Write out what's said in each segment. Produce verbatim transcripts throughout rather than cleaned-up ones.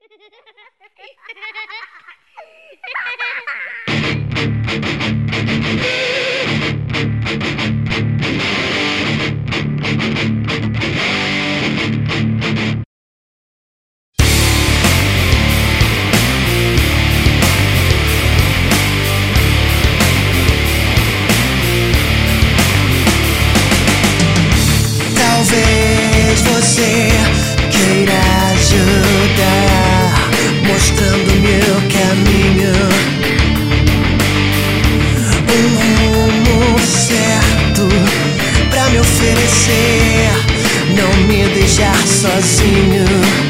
Talvez você queira ajudar, mostrando-me o caminho, um rumo certo pra me oferecer, não me deixar sozinho.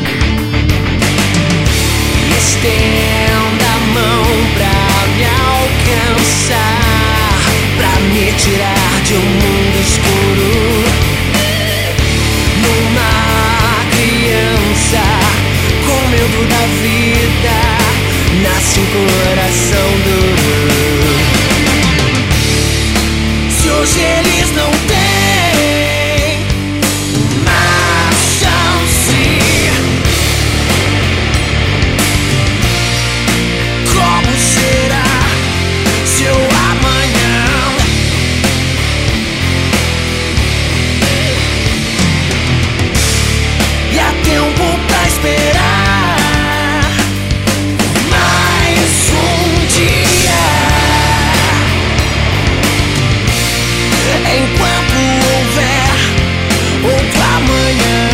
Estenda a mão pra me alcançar, pra me tirar de um mundo escuro. Numa criança com medo da vida, nasce um coração duro. Se hoje eles não têm uma chance, como será seu amanhã? E há tempo pra esperar mais um dia, enquanto houver outro amanhã.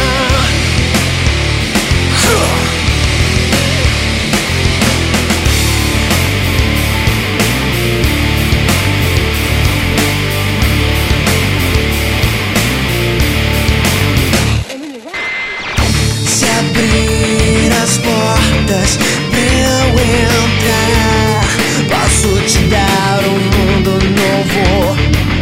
Se abrir as portas pra eu entrar, posso te dar um mundo novo.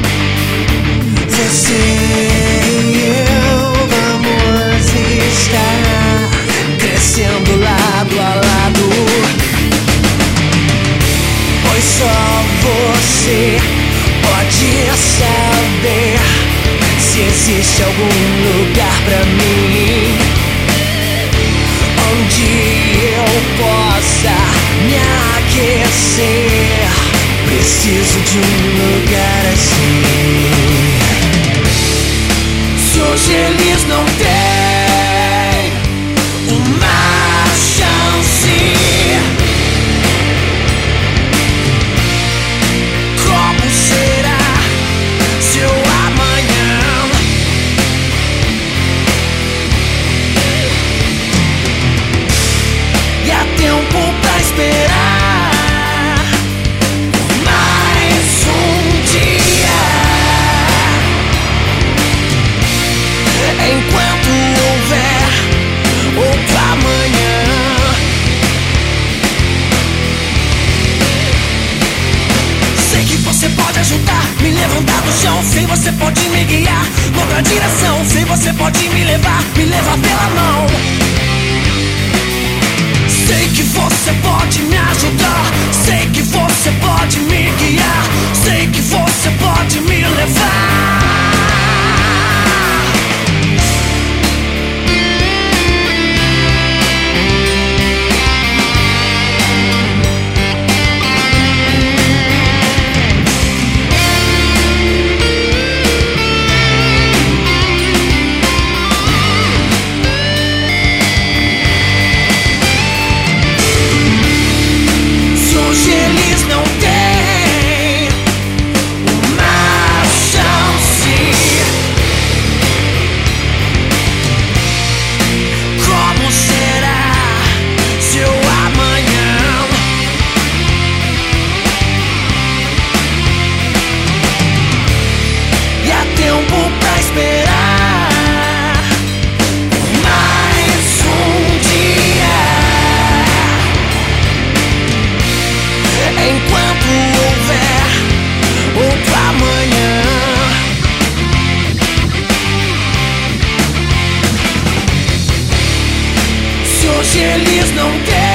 Você e eu vamos estar crescendo lado a lado, pois só você pode saber se existe algum lugar pra mim onde eu possa me aquecer. Preciso de um lugar assim. Se hoje eles não têm uma chance, como será seu amanhã? E há tempo pra esperar mais um dia, enquanto houver outro amanhã. Sei que você pode ajudar, me levantar do chão. Sei você pode me guiar com outra direção. Sei você pode me levar, me levar pela mão. Sei que você pode me ajudar, sei que você pode me guiar, sei que você pode me levar. Se eles não têm uma chance, como será seu amanhã? E há tempo pra esperar mais um dia, enquanto houver outro amanhã. Se hoje eles não têm